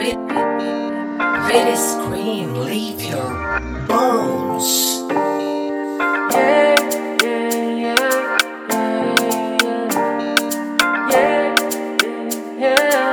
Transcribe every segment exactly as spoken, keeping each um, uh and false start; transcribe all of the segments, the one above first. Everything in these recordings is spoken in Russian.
Let it scream, leave your bones. Yeah, yeah, yeah, yeah, yeah, yeah.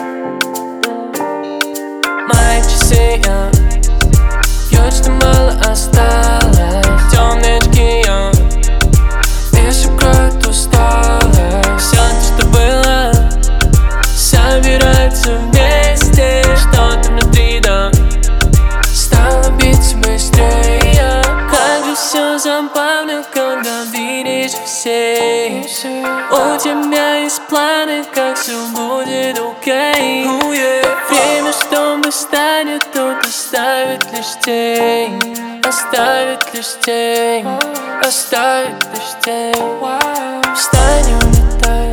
Мои часы, я пью, что мало осталось. Темные очки, я весь укроет усталость. Все, что было, собирается вместе. Что-то внутри, да, стало биться быстрее. Как же все забавно, когда видишь всех. У тебя есть планы, как все будет окей. Время, чтобы станет, тут оставит лишь тень. Оставит лишь тень. Оставит лишь тень. Встань и улетай.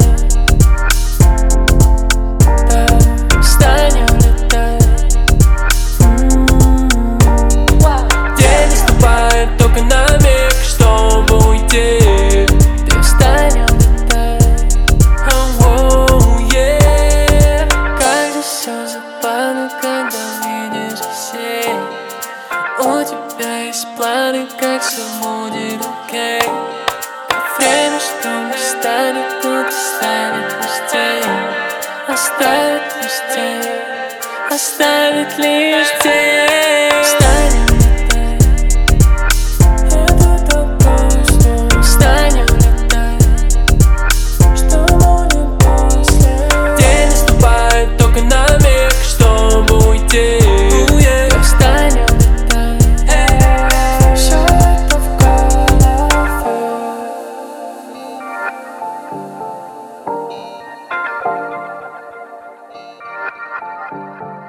Встань и улетай. День наступает только на миг, чтобы уйти. Ты встань и улетай. Oh, yeah. Как же все забавно, когда видишь всех. У тебя есть планы, как все будет окей. Время, чтобы станет, тут оставит лишь тень. Оставит лишь тень. Оставит лишь тень. Встань и улетай. Это так просто. Встань и улетай. Что будет после? День наступает только на миг, чтобы уйти. Ты встань и улетай. Всё это в голове.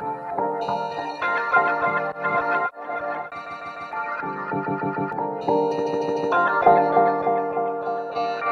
Thank you.